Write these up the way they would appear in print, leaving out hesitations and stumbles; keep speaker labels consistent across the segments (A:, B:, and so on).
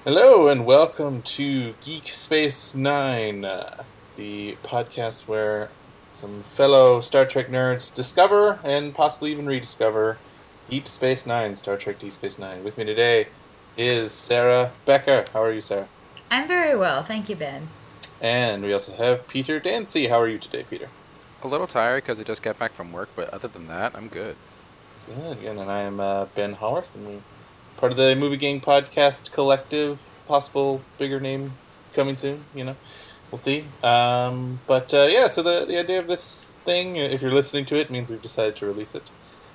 A: Hello and welcome to Geek Space Nine, the podcast where some fellow Star Trek nerds discover and possibly even rediscover Deep Space Nine, Star Trek Deep Space Nine. With me today is Sarah Becker. How are you, Sarah?
B: I'm very well, thank you, Ben.
A: And we also have Peter Dancy. How are you today, Peter?
C: A little tired because I just got back from work, but other than that, I'm good.
A: Good. And I am Ben Howarth, and we're part of the Movie Gang Podcast Collective. Possible bigger name coming soon, we'll see. Yeah, so the idea of this thing, if you're listening to it, means we've decided to release it.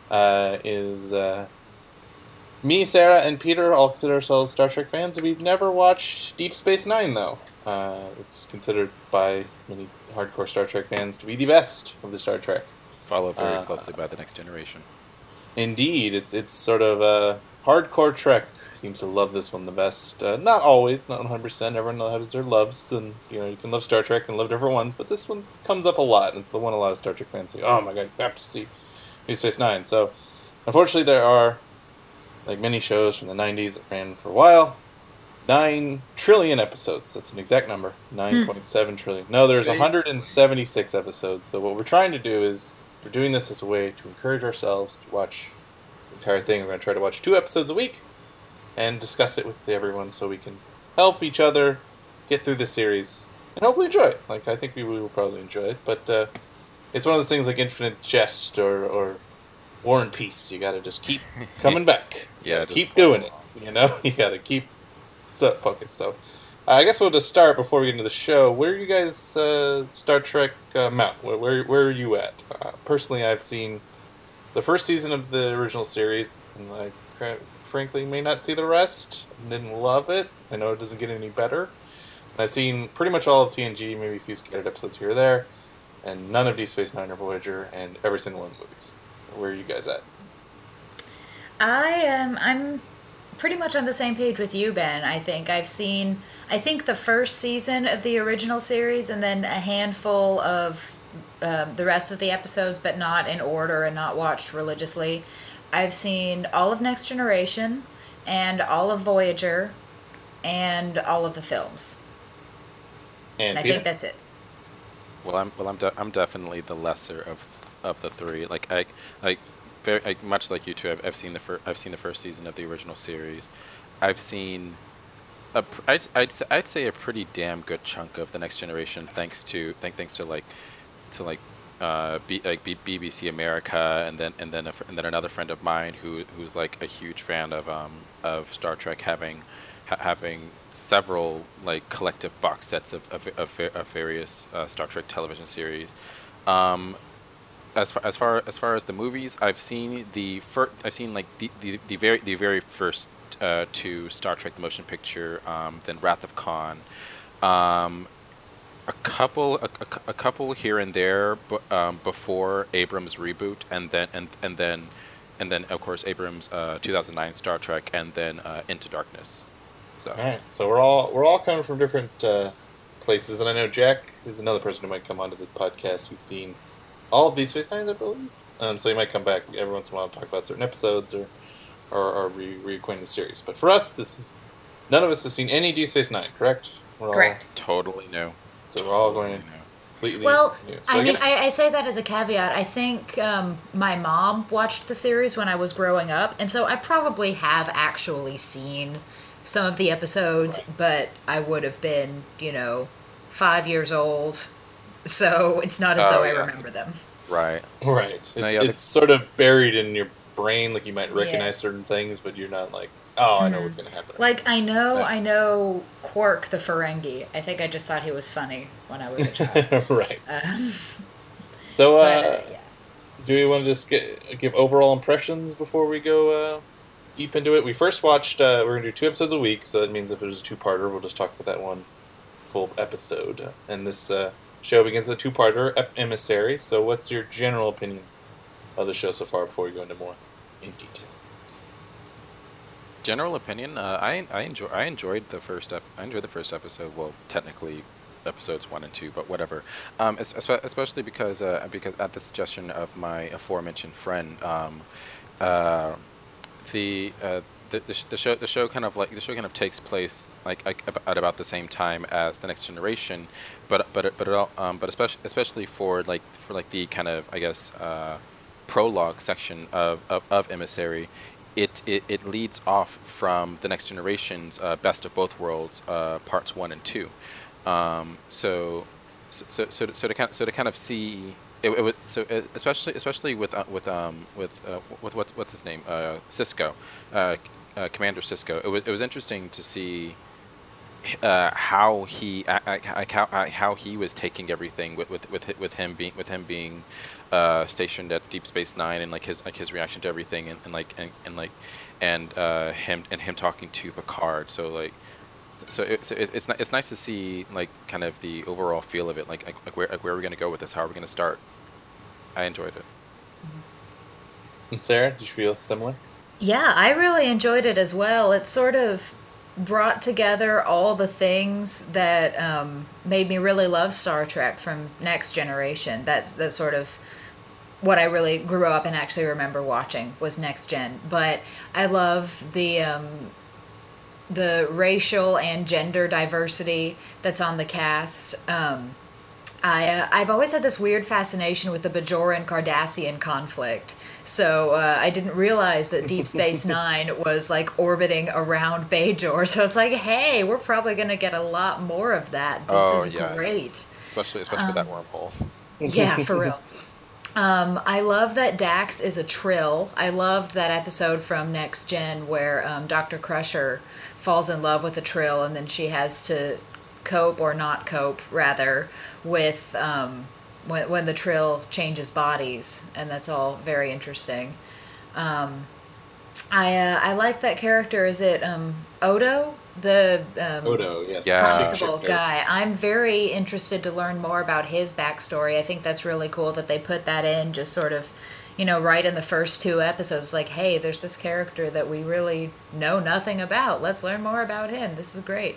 A: Is me, Sarah, and Peter all consider ourselves Star Trek fans. We've never watched Deep Space Nine, though. It's considered by many hardcore Star Trek fans to be the best of the Star Trek.
C: Followed very closely by The Next Generation.
A: Indeed, it's sort of a hardcore Trek seems to love this one the best. Not always, not 100%. Everyone has their loves, and you can love Star Trek and love different ones. But this one comes up a lot, and it's the one a lot of Star Trek fans say, "Oh my god, you have to see Deep Space Nine." So, unfortunately, there are like many shows from the '90s that ran for a while. 9 trillion episodes. That's an exact number. 9.7 trillion. No, there's 176 episodes. So what we're trying to do is we're doing this as a way to encourage ourselves to watch the entire thing. We're going to try to watch 2 episodes a week and discuss it with everyone so we can help each other get through the series and hopefully enjoy it. Like, I think we will probably enjoy it, but it's one of those things like Infinite Jest or War and Peace. You gotta just keep coming back.
C: Yeah,
A: keep doing it. You gotta keep focused. So I guess we'll just start before we get into the show. Where are you guys, Star Trek Mount? Where are you at? Personally, I've seen the first season of the original series, and I frankly may not see the rest. Didn't love it. I know it doesn't get any better. And I've seen pretty much all of TNG, maybe a few scattered episodes here or there, and none of Deep Space Nine or Voyager, and every single one of the movies. Where are you guys at?
B: I'm pretty much on the same page with you, Ben. I think the first season of the original series, and then a handful of the rest of the episodes, but not in order and not watched religiously. I've seen all of Next Generation, and all of Voyager, and all of the films.
A: And
B: I
A: Peter?
B: think that's it.
C: I'm definitely the lesser of the three. Much like you two. I've seen the first season of the original series. I've seen I'd say a pretty damn good chunk of the Next Generation, thanks to BBC America, and then another friend of mine who's like a huge fan of Star Trek, having several like collective box sets of various Star Trek television series. As far as the movies, I've seen like the very first 2 Star Trek the motion picture, then Wrath of Khan, a couple here and there, before Abrams' reboot, and then of course Abrams' 2009 Star Trek, and then Into Darkness. So
A: All right, so we're all coming from different places, and I know Jack is another person who might come onto this podcast who's seen all of these Space Nines, I believe. So he might come back every once in a while and talk about certain episodes or reacquaint the series. But for us, none of us have seen any Deep Space Nine, correct? We're
B: Correct.
C: totally new.
A: So we're all going completely
B: Well,
A: new. So
B: I mean,
A: guess-
B: I say that as a caveat. I think my mom watched the series when I was growing up, and so I probably have actually seen some of the episodes,
A: Right.
B: but I would have been, 5 years old, so it's not as though I
C: yes.
B: remember them.
C: Right.
A: Right.
C: No,
A: It's,
C: yeah,
A: it's sort of buried in your brain, like you might recognize
B: Yes.
A: certain things, but you're not like, oh, I know what's going to happen.
B: Like, I
A: Yeah.
B: know Quark the Ferengi. I think I just thought he was funny when I was a child.
A: Right.
B: Um,
A: So,
B: yeah.
A: do we want to just give overall impressions before we go deep into it? We first watched, we're going to do 2 episodes a week, so that means if there's a 2-parter, we'll just talk about that one full episode. And this show begins with a 2-parter, Emissary. So what's your general opinion of the show so far before we go into more in detail?
C: General opinion. I enjoyed the first episode. Well, technically, episodes 1 and 2, but whatever. Especially because at the suggestion of my aforementioned friend, the the show kind of takes place at about the same time as the Next Generation, but especially for the kind of, I guess, prologue section of Emissary, it leads off from the Next Generation's Best of Both Worlds, parts 1 and 2. So to kind of see especially with what's his name, Sisko, Commander Sisko. It was interesting to see how he was taking everything with him being stationed at Deep Space Nine, and his reaction to everything, and him talking to Picard. So it's nice to see kind of the overall feel of it, where are we going to go with this? How are we going to start? I enjoyed it.
A: And Sarah, did you feel similar?
B: Yeah, I really enjoyed it as well. It sort of brought together all the things that made me really love Star Trek from Next Generation. That's sort of what I really grew up and actually remember watching was Next Gen. But I love the racial and gender diversity that's on the cast. I've always had this weird fascination with the Bajoran Cardassian conflict. So I didn't realize that Deep Space Nine was orbiting around Bajor. So it's hey, we're probably going to get a lot more of that. This is great.
C: Especially with that wormhole.
B: Yeah, for real. I love that Dax is a Trill. I loved that episode from Next Gen where Dr. Crusher falls in love with a Trill, and then she has to cope, or not cope, rather, with when the Trill changes bodies, and that's all very interesting. I like that character. Is it Odo? The
A: Odo, yes.
B: Constable guy. I'm very interested to learn more about his backstory. I think that's really cool that they put that in just sort of, right in the first 2 episodes. Hey, there's this character that we really know nothing about. Let's learn more about him. This is great.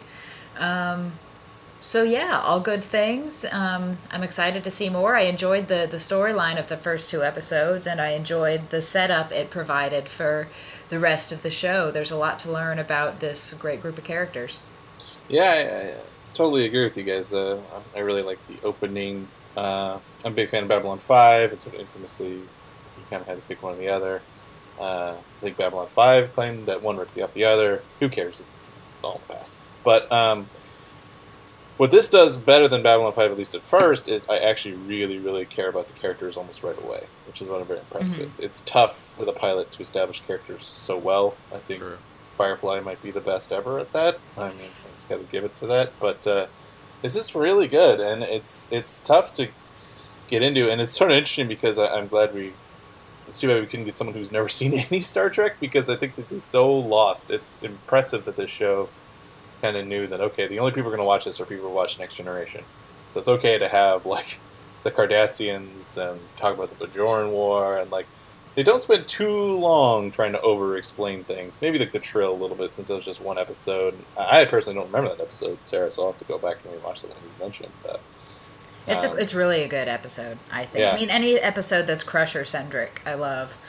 B: So yeah, all good things. I'm excited to see more. I enjoyed the storyline of the first 2 episodes, and I enjoyed the setup it provided for the rest of the show. There's a lot to learn about this great group of characters.
A: Yeah, I totally agree with you guys. I really like the opening. I'm a big fan of Babylon 5. It's sort of infamously, you kind of had to pick one or the other. I think Babylon 5 claimed that one ripped off the other. Who cares? It's all in the past. But what this does better than Babylon 5, at least at first, is I actually really, really care about the characters almost right away, which is what I'm very impressed with. It's tough with a pilot to establish characters so well. I think Firefly might be the best ever at that. I mean, I just got to give it to that. But this is really good, and it's tough to get into, and it's sort of interesting because I'm glad it's too bad we couldn't get someone who's never seen any Star Trek, because I think they'd be so lost. It's impressive that this show kind of knew that, okay, the only people who are going to watch this are people who watch Next Generation. So it's okay to have, the Cardassians and talk about the Bajoran War, and, they don't spend too long trying to over-explain things. Maybe, the Trill a little bit, since it was just one episode. I personally don't remember that episode, Sarah, so I'll have to go back and rewatch the one you mentioned. But
B: it's really a good episode, I think. Yeah. I mean, any episode that's Crusher-centric, I love.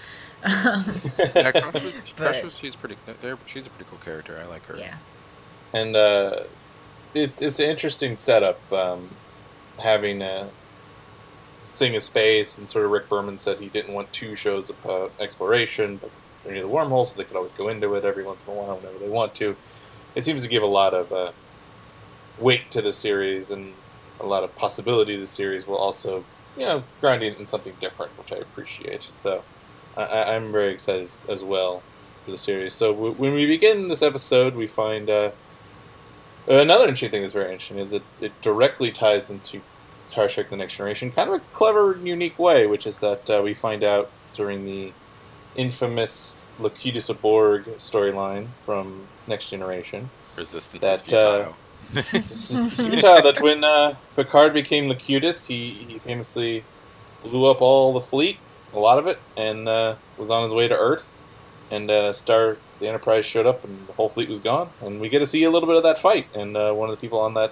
C: Crusher, she's a pretty cool character. I like her.
B: Yeah.
A: And it's an interesting setup, having a thing of space, and sort of Rick Berman said he didn't want 2 shows about exploration, but they're near the wormhole, so they could always go into it every once in a while whenever they want to. It seems to give a lot of weight to the series, and a lot of possibility to the series, while also, grounding it in something different, which I appreciate. So I'm very excited as well for the series. So when we begin this episode, we find another interesting thing that's very interesting is that it directly ties into Star Trek The Next Generation, kind of a clever, unique way, which is that we find out during the infamous Locutus of Borg storyline from Next Generation.
C: Resistance is futile.
A: This is futile, that when Picard became Locutus, he famously blew up all the fleet, a lot of it, and was on his way to Earth. And the Enterprise showed up, and the whole fleet was gone. And we get to see a little bit of that fight. And one of the people on the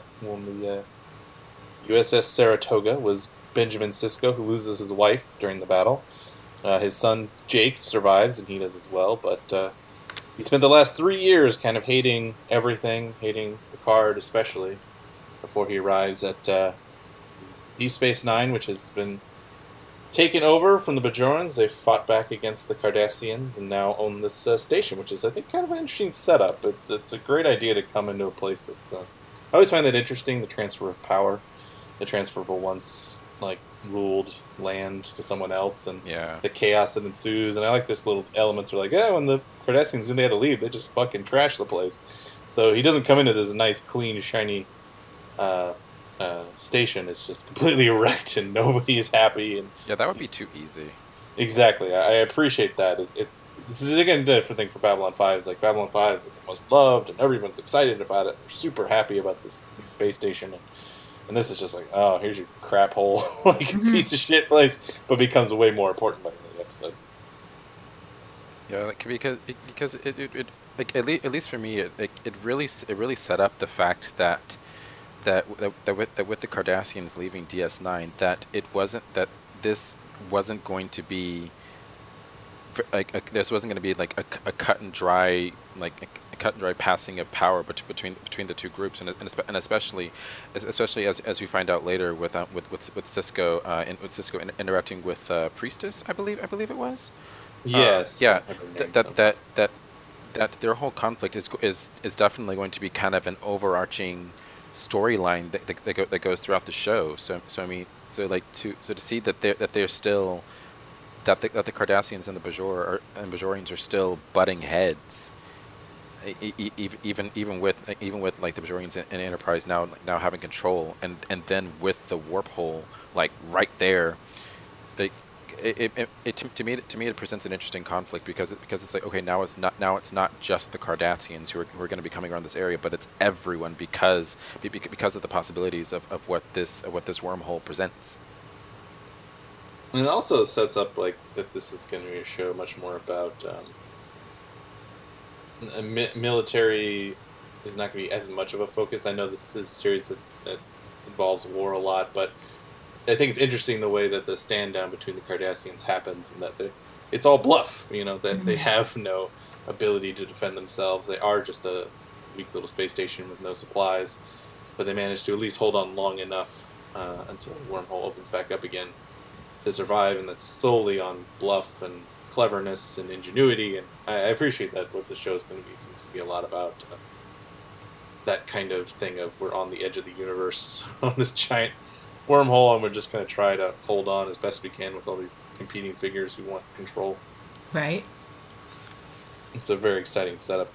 A: USS Saratoga was Benjamin Sisko, who loses his wife during the battle. His son Jake survives, and he does as well. But he spent the last 3 years kind of hating everything, hating Picard especially, before he arrives at Deep Space Nine, which has been taken over from the Bajorans. They fought back against the Cardassians and now own this station, which is, I think, kind of an interesting setup. It's a great idea to come into a place that's... I always find that interesting, the transfer of power. The transfer of a once, like, ruled land to someone else, and the chaos that ensues. And I like this little elements where, like, when the Cardassians knew they had to leave, they just fucking trash the place. So he doesn't come into this nice, clean, shiny... station is just completely wrecked and nobody is happy. And
C: that would be too easy.
A: Exactly, I appreciate that. This is again a different thing for Babylon 5. It's like Babylon 5 is the most loved and everyone's excited about it. They're super happy about this new space station, and this is just like, oh, here's your crap hole, like a piece of shit place, but becomes way more important by the end of the episode.
C: Yeah, like, because it like, at least for me, it really set up the fact that with the Cardassians leaving DS9, that this wasn't going to be this wasn't going to be like a cut and dry passing of power between the two groups, and especially as we find out later with Sisko Sisko interacting with Priestess, I believe it was.
A: Yes.
C: That their whole conflict is definitely going to be kind of an overarching storyline that goes throughout the show. So I mean, to see that they're still that the Cardassians and the Bajorians are still butting heads, even with like the Bajorians and Enterprise now having control, and then with the warp hole like right there, to me it presents an interesting conflict because it's like, okay, now it's not just the Cardassians who are going to be coming around this area, but it's everyone because of the possibilities of what this wormhole presents.
A: And it also sets up like that this is going to be a show much more about military is not going to be as much of a focus. I know this is a series that involves war a lot, but I think it's interesting the way that the stand down between the Cardassians happens, and that it's all bluff. That they have no ability to defend themselves. They are just a weak little space station with no supplies, but they manage to at least hold on long enough until the wormhole opens back up again to survive, and that's solely on bluff and cleverness and ingenuity. And I appreciate that what the show is going to be. It seems to be a lot about that kind of thing of we're on the edge of the universe on this giant wormhole, and we're just going to try to hold on as best we can with all these competing figures who want control.
B: Right.
A: It's a very exciting setup.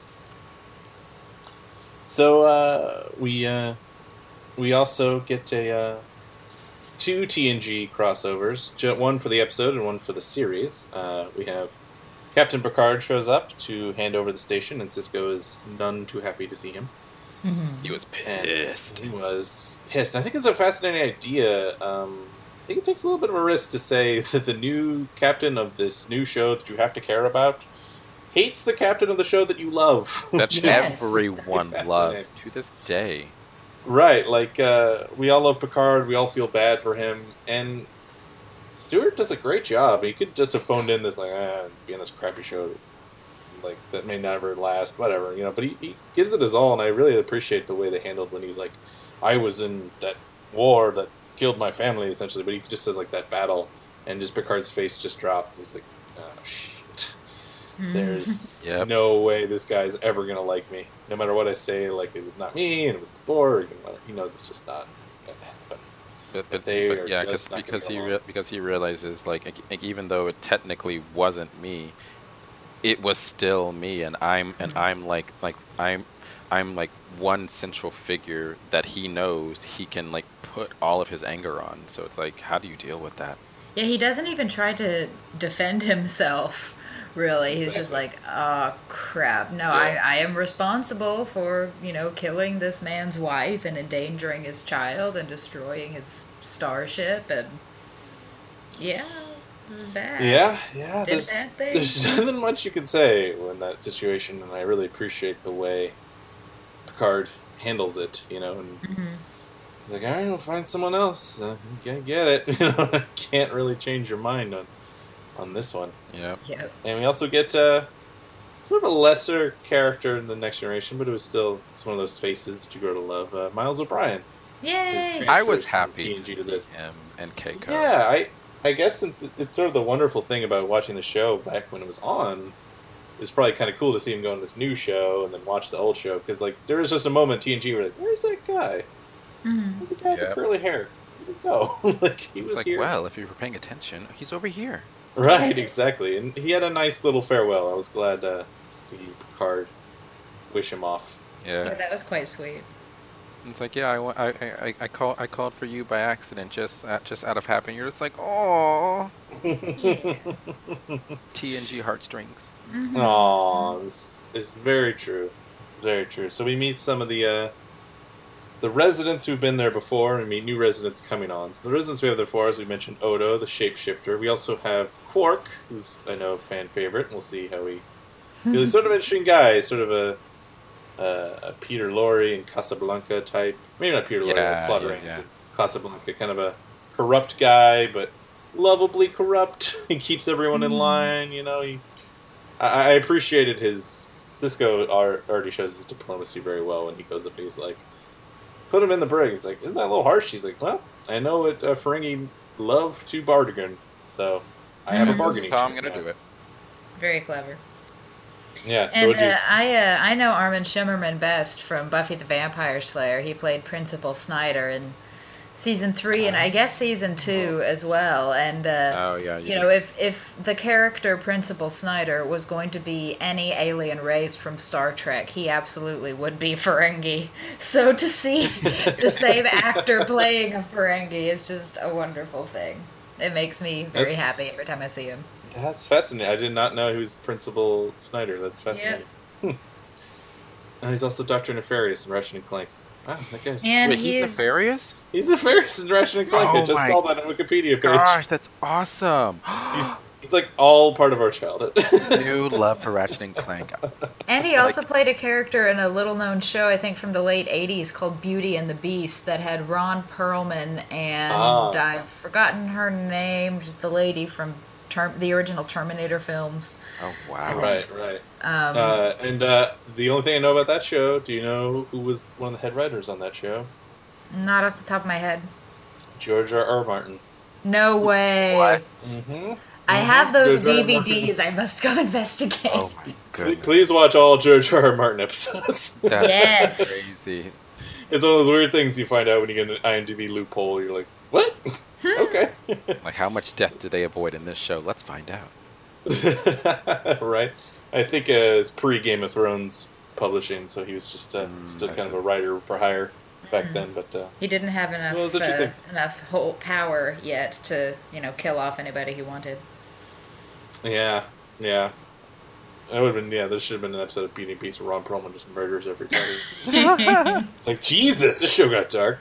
A: So we also get two TNG crossovers, one for the episode and one for the series. We have Captain Picard shows up to hand over the station, and Sisko is none too happy to see him.
C: He was pissed.
A: He was pissed. I think it's a fascinating idea. I think it takes a little bit of a risk to say that the new captain of this new show that you have to care about hates the captain of the show that you love.
C: That everyone loves to this day.
A: Right, like, we all love Picard, we all feel bad for him, and Stewart does a great job. He could just have phoned in this, like, be on this crappy show that may never last, whatever, but he gives it his all, and I really appreciate the way they handled when he's like, I was in that war that killed my family, essentially, but he just says, like, that battle, and just Picard's face just drops, and he's like, oh, shit. There's no way this guy's ever going to like me. No matter what I say, like, it was not me, and it was the Borg, and he knows it's just not going to happen.
C: Because he realizes, like, even though it technically wasn't me, it was still me, and I'm like one central figure that he knows he can, like, put all of his anger on. So it's like, how do you deal with that?
B: Yeah, he doesn't even try to defend himself, really. He's just like, oh, crap. No, yeah. I am responsible for, killing this man's wife and endangering his child and destroying his starship, and yeah. Bad.
A: Yeah. There's nothing much you can say in that situation, and I really appreciate the way Picard handles it. And he's like, all right, we'll find someone else. You gotta get it. Can't really change your mind on this one.
C: Yeah.
B: Yep.
A: And we also get sort of a lesser character in the Next Generation, but it's one of those faces that you grow to love. Miles O'Brien.
B: Yay!
C: I was
A: Transfers from
C: happy to
A: TNG
C: see
A: this.
C: him and Keiko.
A: Yeah, I guess since it's sort of the wonderful thing about watching the show back when it was on, it's probably kind of cool to see him go on this new show and then watch the old show, because like there was just a moment TNG where like, where's that guy? Where's the guy with the curly hair? Where'd he go? Like he was
C: It's like,
A: here.
C: well, if you were paying attention, he's over here.
A: Right, exactly. And he had a nice little farewell. I was glad to see Picard wish him off.
B: Yeah,
C: Yeah.
B: that was quite sweet.
C: It's like, yeah, I called for you by accident, just out of habit. You're just like, oh, TNG heartstrings.
A: Aww, it's very true. Very true. So we meet some of the residents who've been there before, and meet new residents coming on. So the residents we have there for, as we mentioned, Odo, the shapeshifter. We also have Quark, who's, I know, a fan favorite. We'll see how he's sort of an interesting guy. He's sort of a Peter Lorre in Casablanca type. Maybe not Peter Lorre, Claude Rains in Casablanca. Kind of a corrupt guy, but lovably corrupt. He keeps everyone in line, you know. I appreciated his... Sisko already shows his diplomacy very well when he goes up and he's like, put him in the brig. He's like, isn't that a little harsh? He's like, well, I know what Ferengi love to bargain, so I have a bargaining
C: That's how I'm
A: chip
C: gonna
A: now.
C: do it.
B: Very clever.
A: Yeah, so
B: And
A: what'd you...
B: I know Armin Shimmerman best from Buffy the Vampire Slayer. He played Principal Snyder in season 3 and I guess season 2 as well. And
C: Oh yeah.
B: you know, if the character Principal Snyder was going to be any alien race from Star Trek, he absolutely would be Ferengi. So to see the same actor playing a Ferengi is just a wonderful thing. It makes me very happy every time I see him.
A: That's fascinating. I did not know he was Principal Snyder. That's fascinating. And he's also Dr. Nefarious in Ratchet and Clank. Wow, that guy's...
B: And
C: Wait, he's nefarious?
A: He's Nefarious in Ratchet and Clank. I
C: Oh
A: just
C: my
A: saw that on Wikipedia page.
C: Gosh, that's awesome.
A: He's like all part of our childhood.
C: New love for Ratchet and Clank.
B: And he also played a character in a little-known show, I think from the late 80s, called Beauty and the Beast, that had Ron Perlman and I've forgotten her name, just the lady from the original Terminator films.
C: Oh wow.
A: Right. And the only thing I know about that show, do you know who was one of the head writers on that show?
B: Not off the top of my head.
A: George R. Martin.
B: No way.
C: What?
A: Mm-hmm.
B: I have those
A: George R. R.
B: DVDs. I must go investigate.
C: Oh my goodness.
A: Please watch all George R. R. Martin episodes.
C: That's
B: Yes.
C: crazy.
A: It's one of those weird things you find out when you get an IMDb loophole. You're like, what? Okay.
C: Like, how much death do they avoid in this show? Let's find out.
A: Right. I think it's pre-Game of Thrones publishing, so he was just still
C: I
A: kind
C: see.
A: of a writer for hire back then. But
B: He didn't have enough
A: Well, those are two things.
B: enough whole power yet to, kill off anybody he wanted.
A: yeah. That would have been, there should have been an episode of Beauty and the Beast where Ron Perlman just murders everybody. Like, Jesus, this show got dark.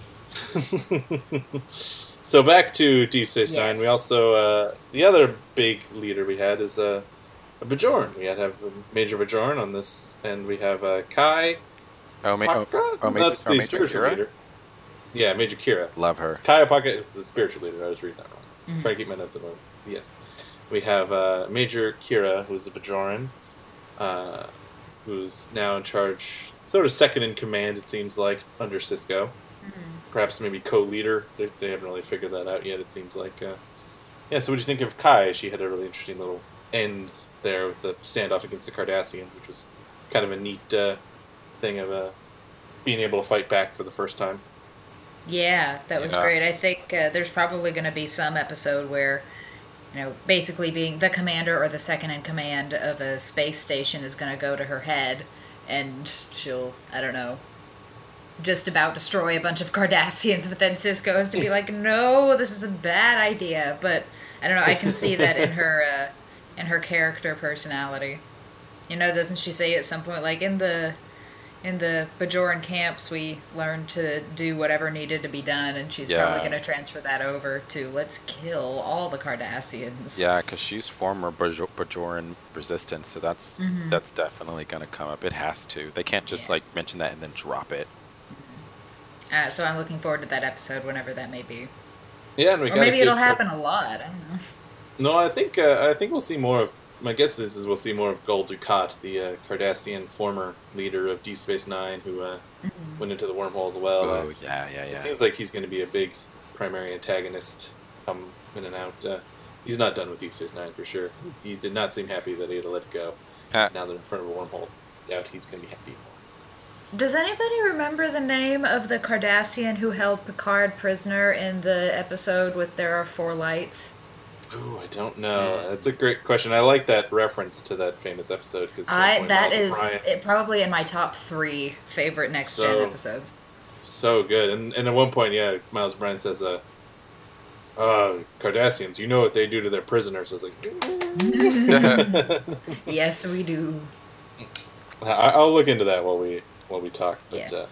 A: So back to Deep Space Nine.
B: Yes.
A: We also, the other big leader we had is a Bajoran. We have a Major Bajoran on this, and we have Kai. That's the
C: Major
A: spiritual
C: Kira?
A: leader. Yeah, Major Kira.
C: Love her.
A: Kai Opaka is the spiritual leader. I was reading that wrong. Trying to keep my notes in order. Yes. We have Major Kira, who's a Bajoran, who's now in charge, sort of second in command, it seems like, under Sisko. Perhaps maybe co-leader. They haven't really figured that out yet, it seems like. So what do you think of Kai? She had a really interesting little end there with the standoff against the Cardassians, which was kind of a neat thing of being able to fight back for the first time.
B: Yeah, that was
C: Yeah.
B: great. I think there's probably going to be some episode where, basically being the commander or the second in command of a space station is going to go to her head, and she'll, I don't know, just about destroy a bunch of Cardassians, but then Sisko has to be like, no, this is a bad idea. But I don't know, I can see that in her character personality. Doesn't she say at some point, like, in the Bajoran camps, we learned to do whatever needed to be done, and she's probably going to transfer that over to let's kill all the Cardassians.
C: Yeah, because she's former Bajoran resistance, so that's definitely going to come up. It has to. They can't just mention that and then drop it.
B: So I'm looking forward to that episode, whenever that may be.
A: Yeah, and we
B: Or maybe it'll happen a lot. I don't know.
A: No, I think we'll see more of my guess is we'll see more of Gul Dukat, the Cardassian former leader of Deep Space Nine, who went into the wormhole as well.
C: Oh, yeah.
A: It seems like he's going to be a big primary antagonist come in and out. He's not done with Deep Space Nine for sure. He did not seem happy that he had to let it go. Now they're in front of a wormhole. Doubt he's going to be happy.
B: Does anybody remember the name of the Cardassian who held Picard prisoner in the episode with There Are Four Lights?
A: Oh, I don't know. That's a great question. I like that reference to that famous episode. Cause
B: that is probably in my top 3 favorite Next Gen episodes.
A: So good. And at one point, yeah, Miles Bryan says, Cardassians, you know what they do to their prisoners. I was like...
B: Yes, we do.
A: I'll look into that while we talk. But, yeah.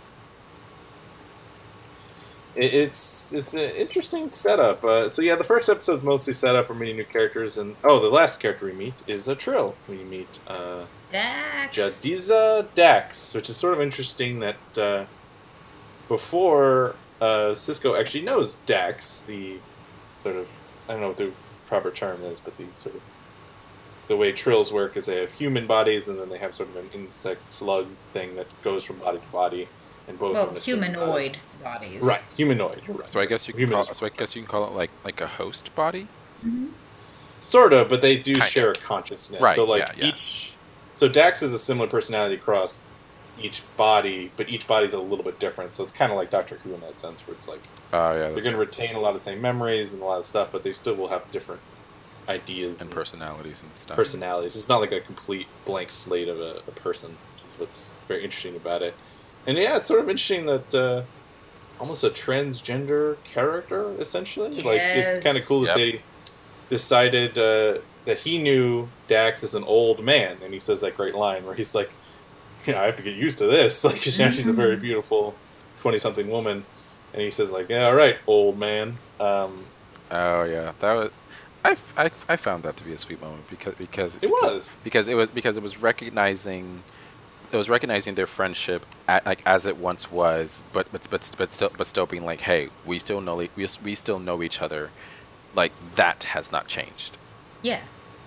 A: It's an interesting setup. So yeah, the first episode's mostly set up. We're meeting new characters, and the last character we meet is a Trill. We meet
B: Dax.
A: Jadiza Dax, which is sort of interesting that before Sisko actually knows Dax, the sort of, I don't know what the proper term is, but the sort of the way Trills work is they have human bodies, and then they have sort of an insect slug thing that goes from body to body. And both
B: humanoid bodies.
A: Right, humanoid. You're right.
C: So I guess you can call it like a host body.
B: Mm-hmm.
A: Sort of, but they do share a consciousness.
C: Right.
A: So each. So Dax is a similar personality across each body, but each body's a little bit different. So it's kind of like Doctor Who in that sense, where it's like they're going to retain a lot of the same memories and a lot of stuff, but they still will have different ideas
C: and personalities and stuff.
A: Personalities. It's not like a complete blank slate of a person, which is what's very interesting about it. And yeah, it's sort of interesting that almost a transgender character, essentially.
B: Yes.
A: Like, it's kind of cool that they decided that he knew Dax as an old man, and he says that great line where he's like, I have to get used to this. Like, now she's a very beautiful 20-something woman, and he says like, yeah, all right, old man.
C: Oh yeah, that was. I found that to be a sweet moment because it was recognizing. It was recognizing their friendship as it once was, but still being like, hey, we still know each other, like that has not changed.
B: Yeah.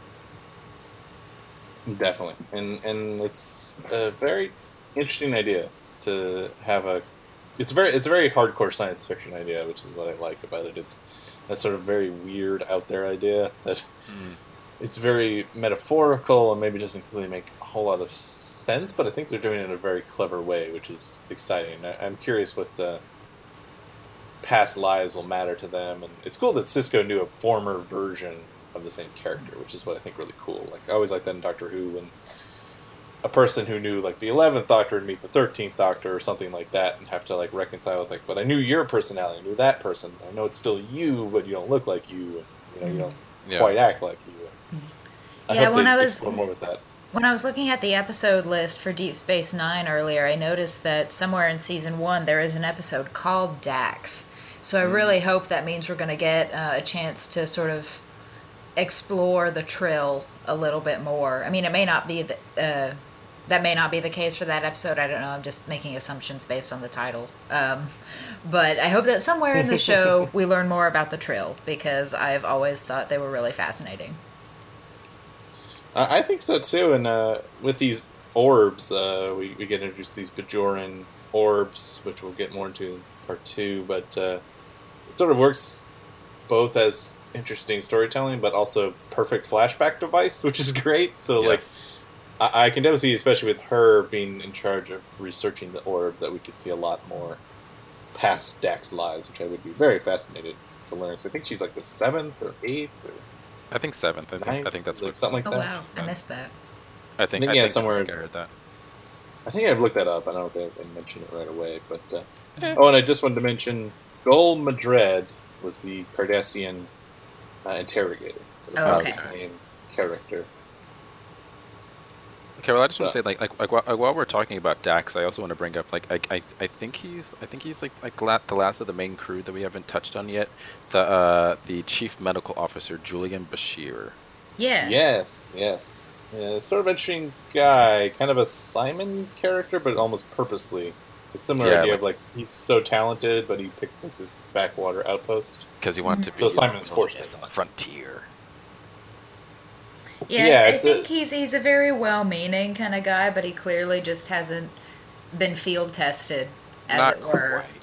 A: Definitely, and it's a very interesting idea to have a. It's a very hardcore science fiction idea, which is what I like about it. It's that sort of very weird out there idea that it's very metaphorical and maybe doesn't really make a whole lot of sense, but I think they're doing it in a very clever way, which is exciting. I'm curious what the past lives will matter to them, and it's cool that Sisko knew a former version of the same character, which is what I think really cool. Like I always like that in Doctor Who when a person who knew like the 11th Doctor would meet the 13th Doctor or something like that and have to like reconcile with like, but I knew your personality, I knew that person. I know it's still you, but you don't look like you, and you don't quite act like you. I hope they explore more with that.
B: When I was looking at the episode list for Deep Space Nine earlier, I noticed that somewhere in Season 1 there is an episode called Dax. So I really hope that means we're going to get a chance to sort of explore the Trill a little bit more. I mean, it may not be that may not be the case for that episode. I don't know. I'm just making assumptions based on the title. But I hope that somewhere in the show we learn more about the Trill, because I've always thought they were really fascinating.
A: I think so too, and with these orbs, we get introduced to these Bajoran orbs, which we'll get more into in part 2, but it sort of works both as interesting storytelling, but also perfect flashback device, which is great. So like, I can definitely see, especially with her being in charge of researching the orb, that we could see a lot more past Dax's lives, which I would be very fascinated to learn, because I think she's like the 7th or 8th or...
C: I think 7th. I think that's
A: like something like that.
B: Oh wow, I missed that.
C: I think
A: somewhere
C: I heard that.
A: I think I've looked that up. I don't know if they mentioned it right away, but and I just wanted to mention Gul Madred was the Cardassian interrogator, so it's not the same character.
C: Okay, well, I just want to say, like while we're talking about Dax, I also want to bring up, like, I think he's like the last of the main crew that we haven't touched on yet. The chief medical officer, Julian Bashir.
B: Yeah.
A: Yes. Yeah, sort of interesting guy, kind of a Simon character, but almost purposely. It's similar idea of like he's so talented, but he picked like this backwater outpost
C: because he wanted to be
A: so Simon's fortunate
C: on the frontier.
B: Yeah, I think he's a very well-meaning kind of guy, but he clearly just hasn't been field tested, as
C: Not
B: it were.
C: quite.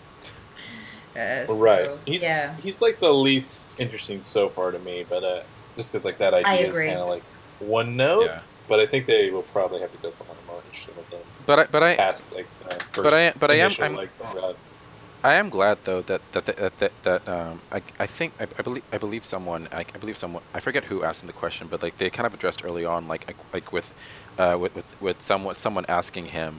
A: Right.
B: So yeah,
A: He's like the least interesting so far to me, but just because like that
B: I
A: idea is
B: agree.
A: kind of like one note.
C: Yeah.
A: But I think they will probably have to go someone more interesting with them.
C: But
A: Past like
C: I
A: initial,
C: am
A: like, oh god.
C: I am glad though that I believe someone I forget who asked him the question, but like they kind of addressed early on like with someone asking him,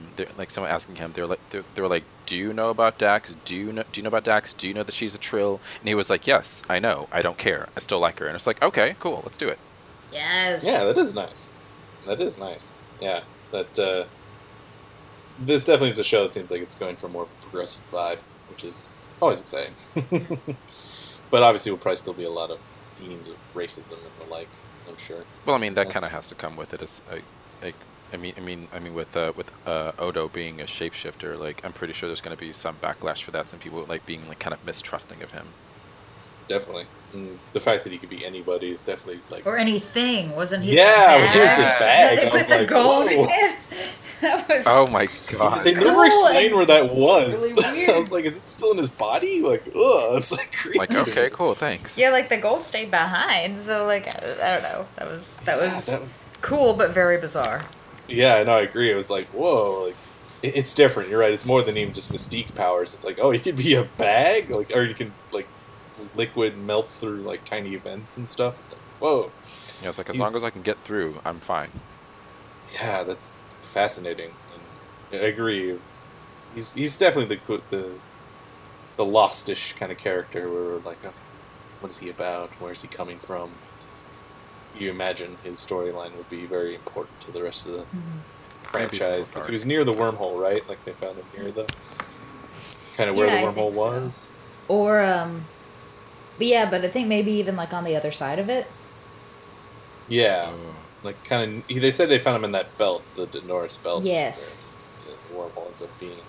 C: they were like, do you know about Dax? Do you know about Dax? Do you know that she's a Trill? And he was like, yes, I know. I don't care. I still like her. And it's like, okay, cool, let's do it.
B: yes,
A: Yeah, that is nice. That is nice. Yeah, that this definitely is a show that seems like it's going for a more progressive vibe, which is always exciting. But obviously, will probably still be a lot of themes of racism and the like. I'm sure.
C: Well, I mean that kind of has to come with it. It's I mean with Odo being a shapeshifter, like I'm pretty sure there's going to be some backlash for that. Some people like being like kind of mistrusting of him.
A: Definitely. And the fact that he could be anybody is definitely like.
B: or anything. Wasn't he?
A: Yeah,
B: the
A: when he was a
B: bag?
A: bag,
B: They
A: I
B: put
A: was
B: the
A: like,
B: gold
A: whoa.
B: in. That was
C: Oh my god!
A: They never
B: Cool
A: explained
B: and
A: where that was.
B: really weird.
A: I was like, is it still in his body? Like, ugh, it's like creepy.
C: Like okay, cool, thanks.
B: yeah, like the gold stayed behind. So like I don't know. That was
A: that was.
B: cool, but very bizarre.
A: Yeah, no, I agree. It was like, whoa, like it's different. You're right. It's more than even just mystique powers. It's like, oh, you could be a bag, like, or you can like liquid melt through like tiny events and stuff. It's like, whoa.
C: Yeah, it's like as long as I can get through, I'm fine.
A: Yeah, that's fascinating. And I agree. He's definitely the lostish kind of character where we're like, oh, what is he about? Where is he coming from? You imagine his storyline would be very important to the rest of the franchise because he was near the wormhole, right? Like they found him near the kind of where
B: Yeah,
A: the
B: I
A: wormhole
B: think so.
A: was.
B: Or but yeah, but I think maybe even like on the other side of it.
A: Yeah,
C: Oh.
A: like kind of. They said they found him in that belt, the Norris belt.
B: Yes.
A: Where the wormhole ends up being.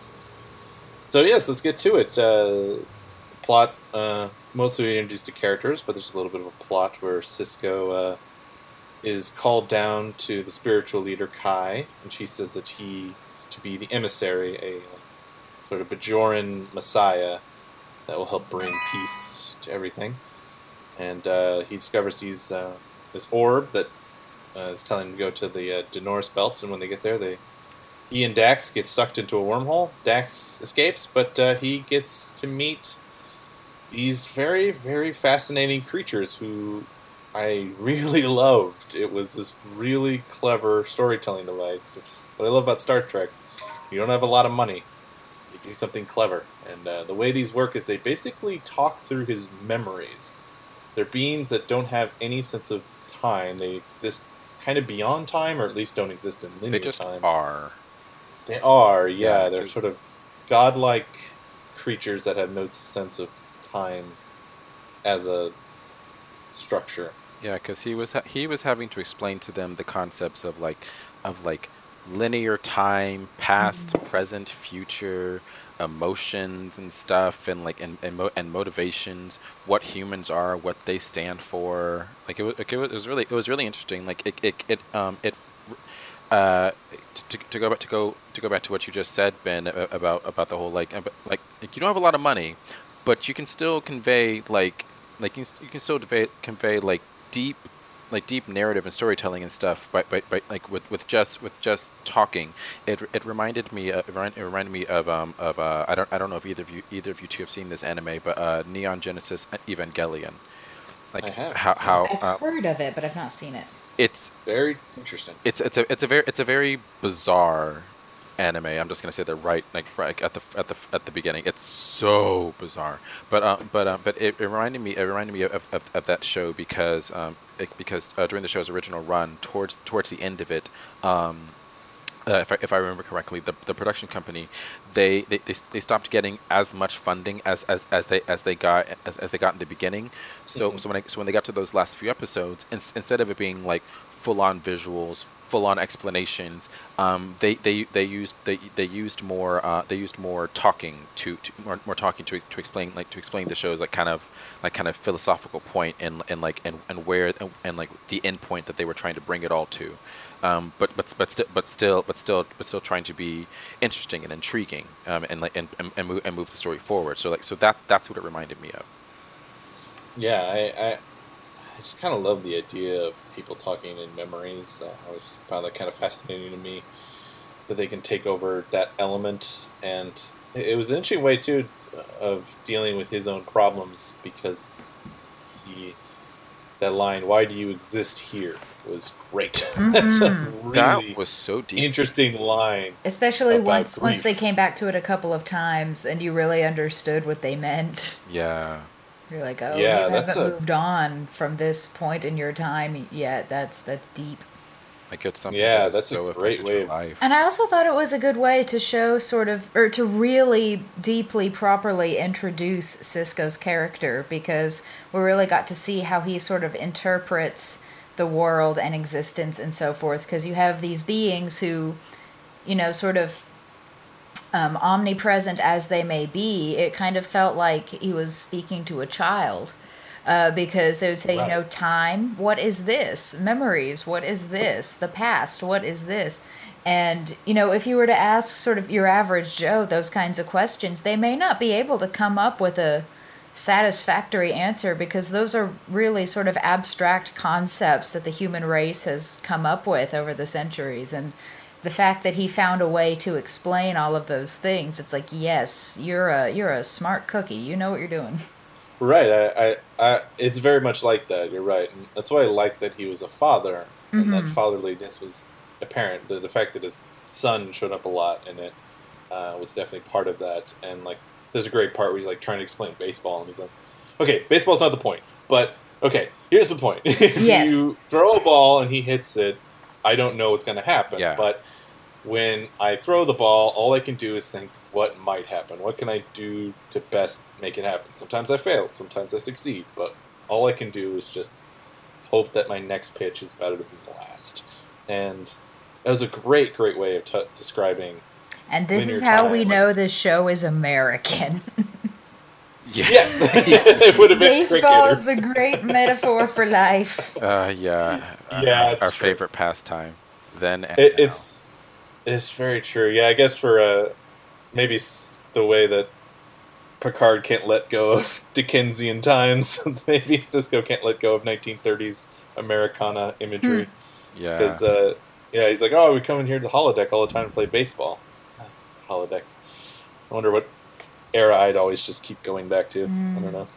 A: So yes, let's get to it. Plot. Mostly introduced to characters, but there's a little bit of a plot where Cisco is called down to the spiritual leader Kai, and she says that he is to be the emissary, a sort of Bajoran messiah that will help bring peace to everything. And he discovers this orb that is telling him to go to the Denoris belt, and when they get there, he and Dax get sucked into a wormhole. Dax escapes, but he gets to meet these very, very fascinating creatures who I really loved. It was this really clever storytelling device. What I love about Star Trek, you don't have a lot of money. You do something clever. And the way these work is they basically talk through his memories. They're beings that don't have any sense of time. They exist kind of beyond time, or at least don't exist in linear time.
C: They just are.
A: They are, yeah.
C: Yeah,
A: They're
C: 'cause-
A: sort of godlike creatures that have no sense of time as a structure.
C: Yeah, because he was having to explain to them the concepts of like linear time, past, present, future, emotions and stuff, and like and motivations, what humans are, what they stand for. Like it was really interesting. Like to go back to what you just said, Ben, about the whole like you don't have a lot of money, but you can still convey you can still convey deep deep narrative and storytelling and stuff by like with just talking. It reminded me of I don't know if either of you two have seen this anime, but Neon Genesis Evangelion. Like
A: I have.
C: how
B: I've heard of it, but I've not seen it.
C: it's
A: Very interesting.
C: it's a very bizarre anime. I'm just gonna say that right at the beginning. It's so bizarre, but it reminded me of that show because during the show's original run, towards the end of it, if I remember correctly, the production company they stopped getting as much funding as they got in the beginning. So when they got to those last few episodes, instead of it being like full on visuals, full-on explanations. They used more talking to more talking to explain the show's kind of philosophical point and where and like the end point that they were trying to bring it all to. But still trying to be interesting and intriguing, and move the story forward. So that's what it reminded me of.
A: Yeah, I just kind of love the idea of people talking in memories. I always found that kind of fascinating to me, that they can take over that element. And it was an interesting way, too, of dealing with his own problems, because that line, "Why do you exist here?" was great. That's a really
C: That was so deep.
A: interesting line.
B: Especially
A: about
B: once they
A: grief.
B: came back to it a couple of times and you really understood what they meant.
C: Yeah.
B: You're like, oh,
A: Yeah,
B: you
A: that's
B: haven't
A: a
B: moved on from this point in your time yet. That's deep.
C: Like it's something
A: Yeah,
C: that has
A: that's a
C: so
A: great
C: affected
A: way
C: your
A: of-
C: life.
B: And I also thought it was a good way to show or to really deeply, properly introduce Cisco's character, because we really got to see how he sort of interprets the world and existence and so forth. Because you have these beings who, sort of omnipresent as they may be, it kind of felt like he was speaking to a child. Because they would say,
A: Right.
B: time, what is this? Memories, what is this? The past, what is this? And, if you were to ask sort of your average Joe those kinds of questions, they may not be able to come up with a satisfactory answer, because those are really sort of abstract concepts that the human race has come up with over the centuries. And the fact that he found a way to explain all of those things, it's like, yes, you're a smart cookie. You know what you're doing.
A: Right. It's very much like that. You're right. And that's why I like that he was a father, and that fatherliness was apparent. The fact that his son showed up a lot in it was definitely part of that. And like, there's a great part where he's like trying to explain baseball, and he's like, "Okay, baseball's not the point, but okay, here's the point. If
B: Yes.
A: you throw a ball and he hits it, I don't know what's going to happen.
C: Yeah.
A: But when I throw the ball, all I can do is think, what might happen? What can I do to best make it happen? Sometimes I fail, sometimes I succeed, but all I can do is just hope that my next pitch is better than the last." And that was a great, great way of describing.
B: And this
A: Linear
B: is how
A: time.
B: we know this show is American.
C: Yeah.
A: Yes, it would have been
B: Baseball is
A: cricketer.
B: the great metaphor for life.
C: Yeah.
A: Yeah, it's
C: our
A: true.
C: favorite pastime. Then and
A: It,
C: now.
A: it's very true. Yeah, I guess for maybe the way that Picard can't let go of Dickensian times, maybe Cisco can't let go of 1930s Americana imagery.
C: Yeah.
A: Because he's like, "Oh, we come in here to the holodeck all the time to play baseball." Holodeck. I wonder what era I'd always just keep going back to. I don't know.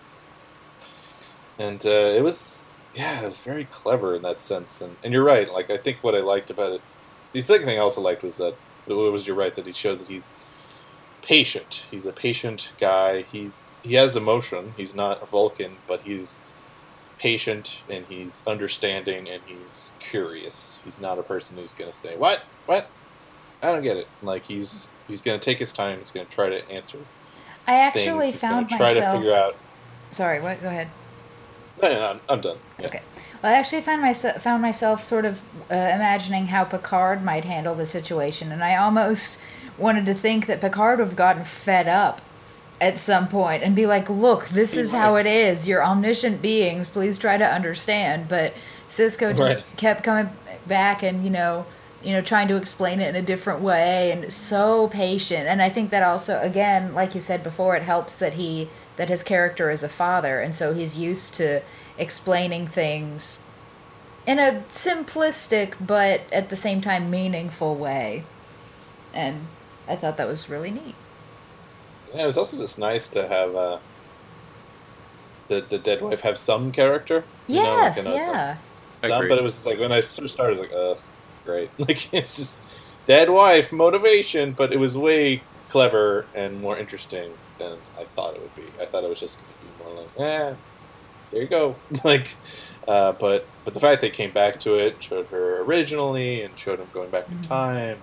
A: And it was very clever in that sense. And you're right. Like, I think what I liked about it, the second thing I also liked was that you're right, that he shows that he's patient. He's a patient guy. He has emotion. He's not a Vulcan, but he's patient, and he's understanding, and he's curious. He's not a person who's going to say, "What? I don't get it." Like, he's going to take his time. He's going to try to answer
B: I actually
A: things. He's
B: found
A: going to try to
B: myself.
A: figure out.
B: Sorry, what? Go ahead.
A: No, I'm done. Yeah.
B: Okay. Well, I actually found myself sort of imagining how Picard might handle the situation, and I almost wanted to think that Picard would have gotten fed up at some point and be like, "Look, this is how it is. You're omniscient beings. Please try to understand." But Cisco just kept coming back and trying to explain it in a different way, and so patient. And I think that also, again, like you said before, it helps that his character is a father, and so he's used to explaining things in a simplistic but at the same time meaningful way. And I thought that was really neat.
A: Yeah, it was also just nice to have the dead wife have some character.
B: Yes,
A: it's like
B: yeah.
A: some,
C: Agreed.
A: but it was like when I first started, I was like, "Ugh, great!" Like, it's just dead wife motivation, but it was way clever and more interesting than I thought it would be. I thought it was just going to be more like, there you go. Like, but the fact they came back to it, showed her originally, and showed him going back in time.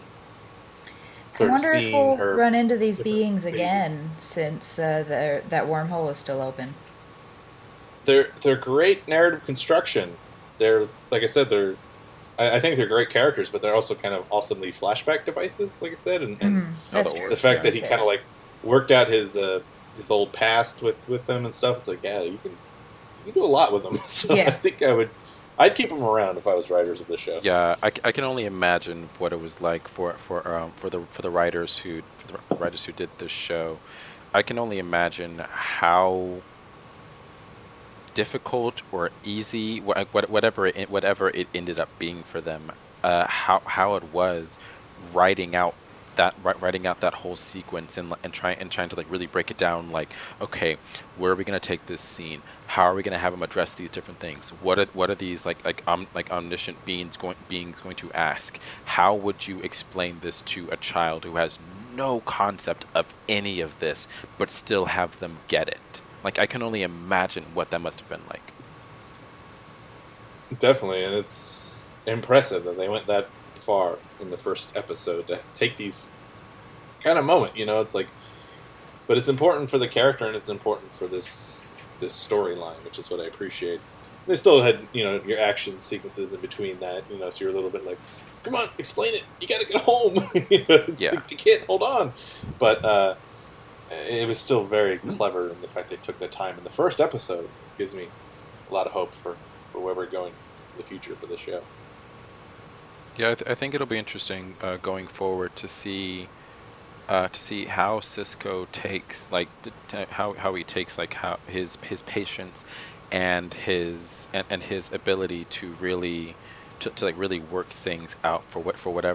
B: I wonder if we'll run into these
A: different
B: beings
A: phases.
B: again, since that wormhole is still open.
A: They're great narrative construction. They're, like I said, they're I think they're great characters, but they're also kind of awesomely flashback devices, like I said, and
B: That's
C: the
B: true.
A: the fact that he
B: That's
A: kind of
B: it.
A: like worked out his old past with them and stuff. It's like, yeah, you can do a lot with them. So
B: Yeah.
A: I think I'd keep them around if I was writers of the show.
C: Yeah, I can only imagine what it was like for the writers who did this show. I can only imagine how difficult or easy, whatever it ended up being for them, how it was writing out that whole sequence and trying to like really break it down, like, okay, where are we going to take this scene, how are we going to have them address these different things, what are these like omniscient beings going to ask, how would you explain this to a child who has no concept of any of this but still have them get it. Like, I can only imagine what that must have been like.
A: Definitely, and it's impressive that they went that far in the first episode to take these kind of moment. It's like, but it's important for the character and it's important for this storyline, which is what I appreciate. They still had your action sequences in between that, so you're a little bit like, come on, explain it. You got to get home.
C: Yeah.
A: You can't hold on, but it was still very clever in the fact they took the time in the first episode. It gives me a lot of hope for where we're going in the future for the show.
C: Yeah, I think it'll be interesting going forward to see how Cisco takes like how he takes like how his patience and his ability to really to like really work things out for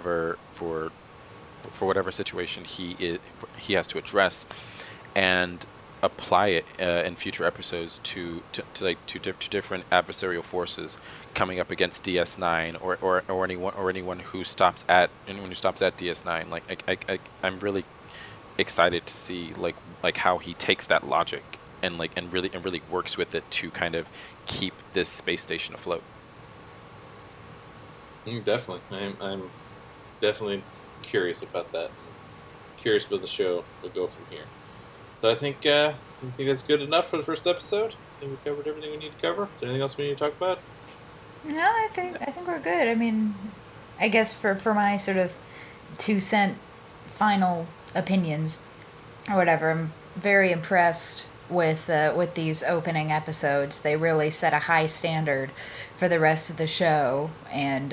C: whatever situation he has to address, and apply it in future episodes to different adversarial forces coming up against DS9 or anyone who stops at DS9. Like I'm really excited to see like how he takes that logic and really works with it to kind of keep this space station afloat.
A: Definitely, I'm definitely curious about that. Curious where the show will go from here. So I think that's good enough for the first episode. I think we covered everything we need to cover. Is there anything else we need to talk about?
B: No, I think we're good. I mean, I guess for my sort of 2 cent final opinions or whatever, I'm very impressed with these opening episodes. They really set a high standard for the rest of the show, and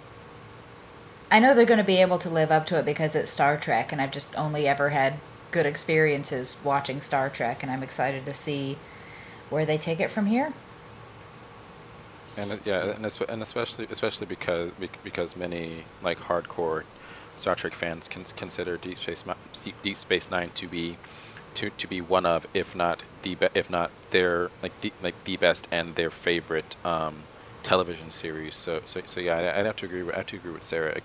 B: I know they're going to be able to live up to it because it's Star Trek, and I've just only ever had good experiences watching Star Trek, and I'm excited to see where they take it from here.
C: And especially because many like hardcore Star Trek fans can consider Deep Space Nine to be one of, if not their the best and their favorite television series. So yeah, I'd have to agree with Sarah.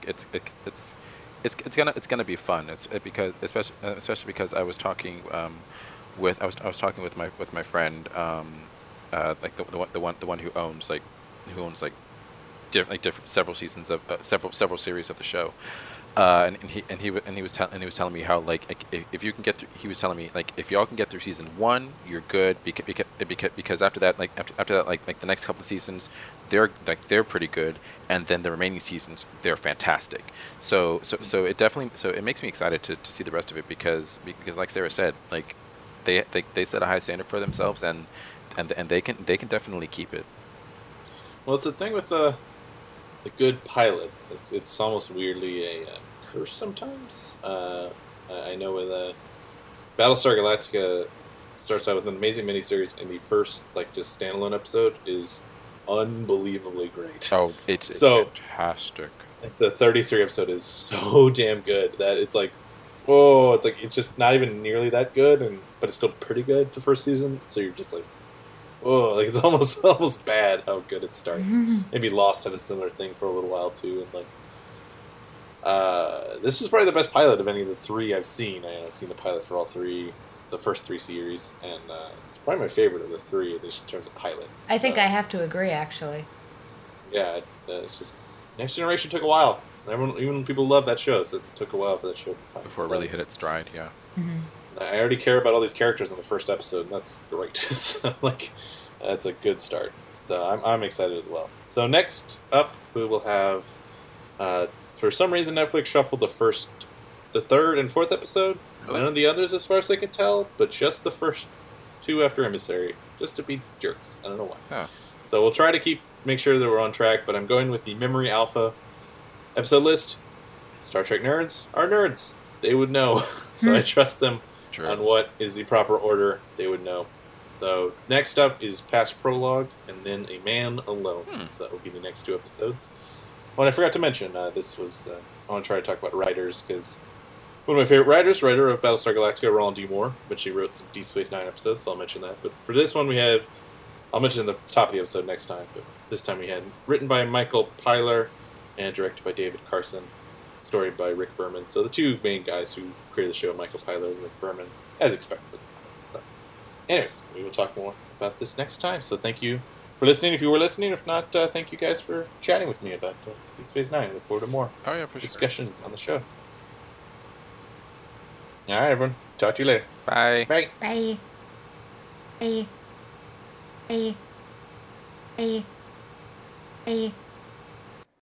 C: It's gonna be fun. Especially because I was talking talking with my friend, like the one who owns different several seasons of several series of the show. And he was telling me how like if you can get through, he was telling me like if y'all can get through season 1, you're good, because after that like the next couple of seasons they're pretty good, and then the remaining seasons they're fantastic. So it makes me excited to see the rest of it, because like Sarah said, like they set a high standard for themselves, and they can definitely keep it.
A: Well, it's the thing with a good pilot. It's almost weirdly a curse sometimes. I know with Battlestar Galactica starts out with an amazing miniseries, and the first just standalone episode is unbelievably great.
C: Oh, it's
A: so
C: fantastic.
A: The 33 episode is so damn good that it's like, whoa! It's just not even nearly that good, but it's still pretty good the first season. So you're just like, whoa! Like it's almost bad how good it starts. Maybe Lost had a similar thing for a little while too, and this is probably the best pilot of any of the 3 I've seen. I've seen the pilot for all 3, the first 3 series, and it's probably my favorite of the 3, at least in terms of pilot.
B: I think I have to agree, actually.
A: Yeah, it's just Next Generation took a while. Even people love that show, says it took a while for that show to
C: before it really hit its stride. Yeah.
A: I already care about all these characters in the first episode, and that's great. So, that's a good start. So I'm excited as well. So next up, we will have, for some reason, Netflix shuffled the third and fourth episode.
C: Really?
A: None of the others, as far as I can tell, but just the first two after Emissary, just to be jerks. I don't know why.
C: Huh.
A: So we'll try to make sure that we're on track, but I'm going with the Memory Alpha episode list. Star Trek nerds are nerds. They would know. So I trust them
C: True.
A: on what is the proper order. They would know. So next up is Past Prologue, and then A Man Alone. So that will be the next two episodes. Oh, and I forgot to mention, this was... I want to try to talk about writers, because one of my favorite writers, writer of Battlestar Galactica, Roland D. Moore, but she wrote some Deep Space Nine episodes, so I'll mention that. But for this one, we have... I'll mention the top of the episode next time, but this time we had written by Michael Pyler and directed by David Carson, story by Rick Berman. So the two main guys who created the show, Michael Pyler and Rick Berman, as expected. So, anyways, we will talk more about this next time. So thank you for listening. If you were listening, if not, thank you guys for chatting with me about Deep Space Nine. Look forward to more
C: Oh yeah, for
A: discussions on the show. All right, everyone. Talk to you later.
C: sure. Bye.
A: Bye.
B: Bye. Bye. Bye. Bye. Bye.